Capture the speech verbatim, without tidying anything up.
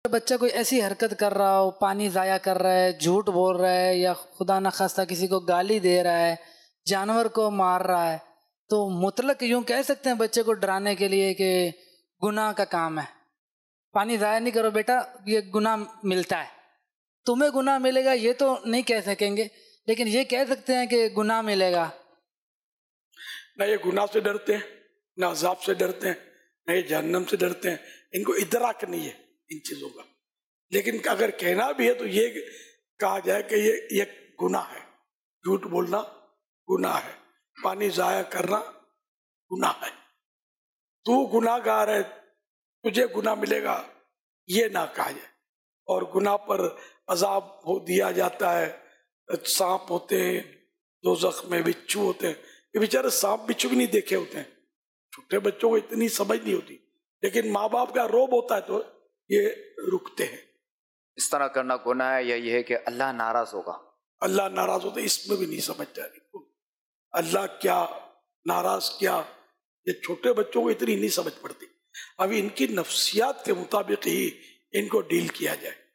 بچہ کوئی ایسی حرکت کر رہا ہو، پانی ضائع کر رہا ہے، جھوٹ بول رہا ہے، یا خدا نخواستہ کسی کو گالی دے رہا ہے، جانور کو مار رہا ہے، تو مطلق یوں کہہ سکتے ہیں بچے کو ڈرانے کے لیے کہ گناہ کا کام ہے، پانی ضائع نہیں کرو بیٹا، یہ گناہ ملتا ہے، تمہیں گناہ ملے گا یہ تو نہیں کہہ سکیں گے، لیکن یہ کہہ سکتے ہیں کہ گناہ ملے گا؟ نہ یہ گناہ سے ڈرتے ہیں، نہ عذاب سے ڈرتے ہیں، نہ یہ جہنم سے ڈرتے ہیں، ان کو ادراک نہیں ہے ان چیزوں کا. لیکن اگر کہنا بھی ہے تو یہ کہا جائے کہ یہ یہ گناہ ہے، جھوٹ بولنا گناہ ہے، پانی ضائع کرنا گناہ ہے، تو گناہ گار ہے، تجھے گناہ ملے گا، یہ نہ کہا جائے. اور گناہ پر عذاب ہو دیا جاتا ہے، سانپ ہوتے ہیں دوزخ میں، بچھو ہوتے ہیں. یہ بیچارے سانپ بچھو بھی نہیں دیکھے ہوتے ہیں، چھوٹے بچوں کو اتنی سمجھ نہیں ہوتی، لیکن ماں باپ کا روب ہوتا ہے تو یہ رکتے ہیں. اس طرح کرنا گناہ ہے، یا یہ ہے کہ اللہ ناراض ہوگا؟ اللہ ناراض ہوتا ہے اس میں بھی نہیں سمجھتا ہے. اللہ کیا ناراض کیا، یہ چھوٹے بچوں کو اتنی نہیں سمجھ پڑتی. ابھی ان کی نفسیات کے مطابق ہی ان کو ڈیل کیا جائے.